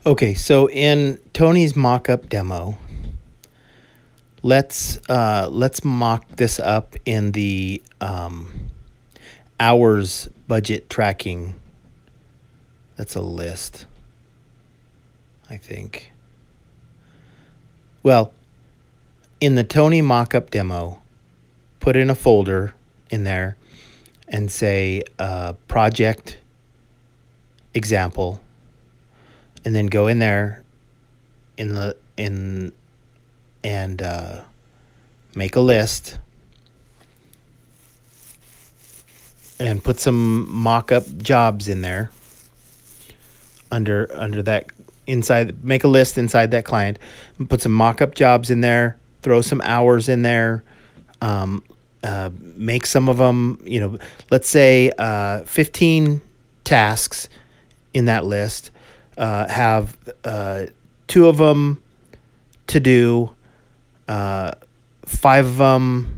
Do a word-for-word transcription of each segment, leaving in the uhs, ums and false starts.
Okay, so in Tony's mock-up demo, let's uh, let's mock this up in the um, hours budget tracking. That's a list, I think. Well, in the Tony mock-up demo, put in a folder in there and say uh, project example, and then go in there in the in and uh, make a list and put some mock-up jobs in there under under that inside. Make a list inside that client, put some mock-up jobs in there, throw some hours in there, um, uh, make some of them, you know, let's say uh, fifteen tasks in that list, uh, have uh, two of them to do, uh, five of them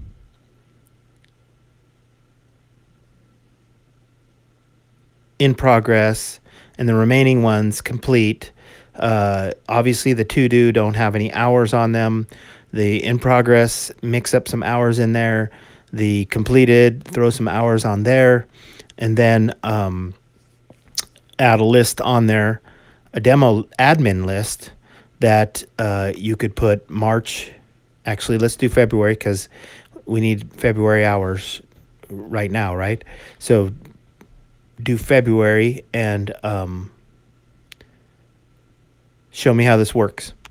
in progress, and the remaining ones complete. Uh, obviously, the to do don't have any hours on them. The in progress, mix up some hours in there. The completed, throw some hours on there. And then um, add a list on there, a demo admin list that uh, you could put March. Actually, let's do February because we need February hours right now, right? So do February and um, show me how this works.